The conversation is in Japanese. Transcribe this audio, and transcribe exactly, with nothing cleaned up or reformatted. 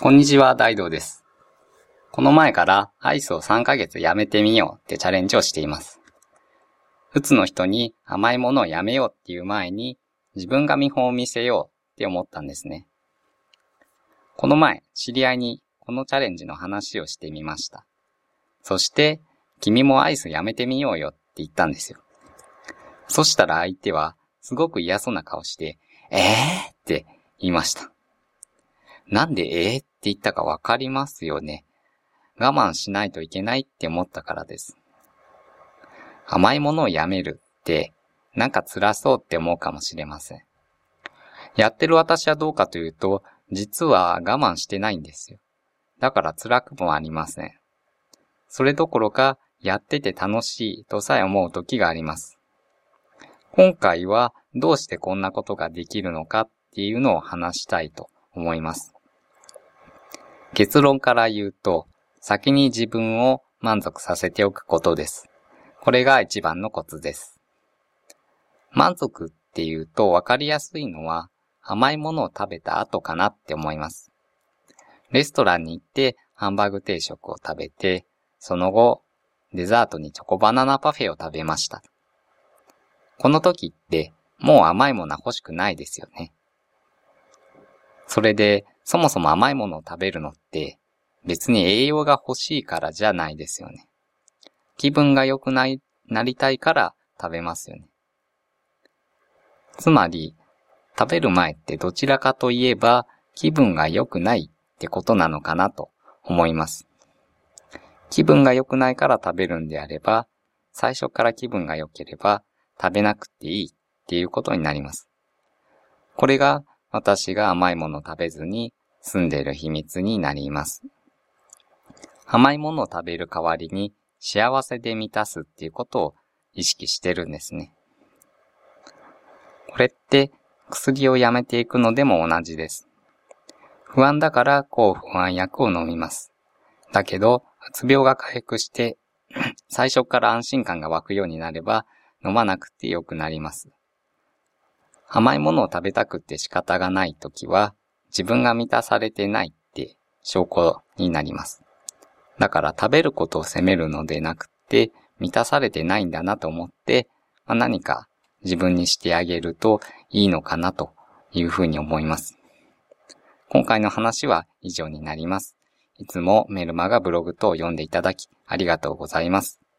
こんにちは、大道です。この前からアイスをさんかげつやめてみようってチャレンジをしています。うつの人に甘いものをやめようっていう前に自分が見本を見せようって思ったんですね。この前、知り合いにこのチャレンジの話をしてみました。そして、君もアイスやめてみようよって言ったんですよ。そしたら相手はすごく嫌そうな顔して、えーって言いました。なんでえーって言ったかわかりますよね。我慢しないといけないって思ったからです。甘いものをやめるってなんか辛そうって思うかもしれません。やってる私はどうかというと、実は我慢してないんですよ。だから辛くもありません。それどころかやってて楽しいとさえ思う時があります。今回はどうしてこんなことができるのかっていうのを話したいと思います。結論から言うと、先に自分を満足させておくことです。これが一番のコツです。満足っていうと分かりやすいのは甘いものを食べた後かなって思います。レストランに行ってハンバーグ定食を食べて、その後デザートにチョコバナナパフェを食べました。この時ってもう甘いものは欲しくないですよね。それでそもそも甘いものを食べるのって別に栄養が欲しいからじゃないですよね。気分が良くなり、なりたいから食べますよね。つまり食べる前ってどちらかといえば気分が良くないってことなのかなと思います。気分が良くないから食べるんであれば、最初から気分が良ければ食べなくていいっていうことになります。これが私が甘いものを食べずに済んでいる秘密になります。甘いものを食べる代わりに幸せで満たすっていうことを意識してるんですね。これって薬をやめていくのでも同じです。不安だから抗不安薬を飲みます。だけど、うつ病が回復して最初から安心感が湧くようになれば飲まなくてよくなります。甘いものを食べたくって仕方がないときは自分が満たされてないって証拠になります。だから食べることを責めるのでなくて満たされてないんだなと思って、まあ、何か自分にしてあげるといいのかなというふうに思います。今回の話は以上になります。いつもメルマガブログ等を読んでいただきありがとうございます。